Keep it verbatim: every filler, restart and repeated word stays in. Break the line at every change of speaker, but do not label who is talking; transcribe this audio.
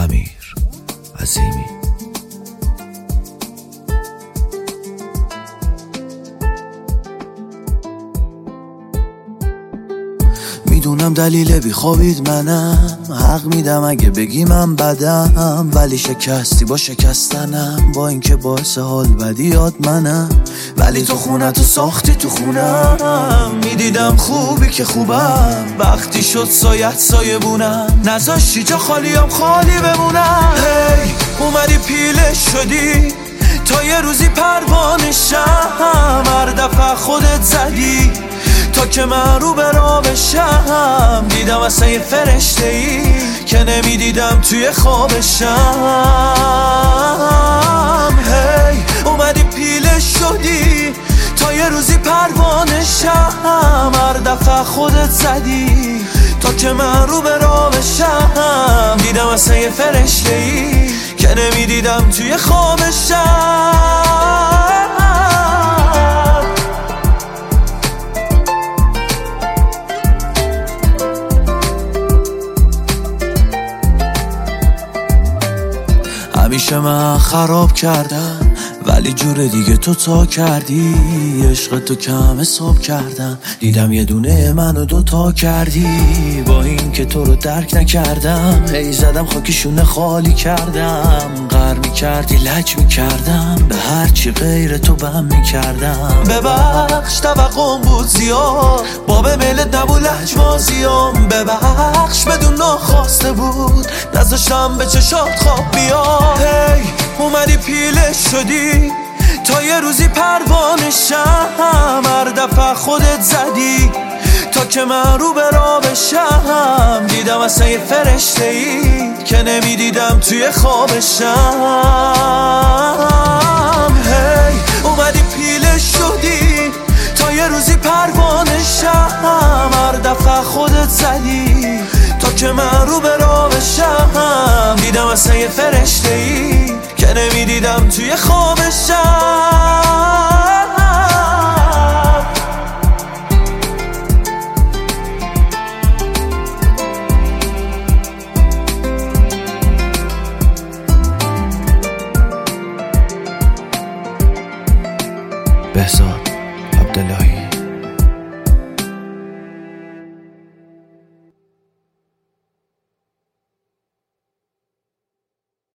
امیر عظیمی. میدونم دلیل بیخوابید منم، حق میدم اگه بگی من بدم، ولی شکستی با شکستنم، با اینکه باعث حال بدیات منم. ولی تو خونه تو ساختی تو خونم، میدیدم خوبی که خوبم، وقتی شد سایت سایه بونم، نذاشتی جا خالیم خالی بمونم. هی اومدی پیله شدی تا یه روزی پروانه شم، هر دفعه خودت زدی تا که من رو به راه بشم. دیدم اصلا یه فرشته ای که نمیدیدم توی خوابشم. هی اومدی پیله شدی تا یه روزی پروانه شم، هر دفعه خودت زدی تا که من رو به راه بشم. دیدم اصلا یه فرشته ای که نمیدیدم توی خوابشم. همیشه من خراب کردم ولی جور دیگه تو تا کردی، عشق تو کم حساب کردم، دیدم یه دونه منو دوتا کردی. با این که تو رو درک نکردم، هی زدم خاکشونه خالی کردم، غر میکردی لج میکردم، به هرچی غیر تو بم میکردم. ببخش توقعم بود زیاد، باب میلت نبود لجبازیام، ببخش بدون ناخواسته بود، نذاشتم به چشات خواب بیاد. هی اومدی پیله شدی تا یه روزی پروانه شم، هر دفعه خودت زدی تا که من رو به راه بشم. دیدم اصلا یه فرشته ای که نمیدیدم توی خوابشم. هی اومدی پیله شدی تا یه روزی پروانه شم، هر دفعه خودت زدی تا که من رو به راه بشم. دیدم اصلا یه فرشته ای که نمیدیدم توی خوابشم. بهزاد عبداللهی.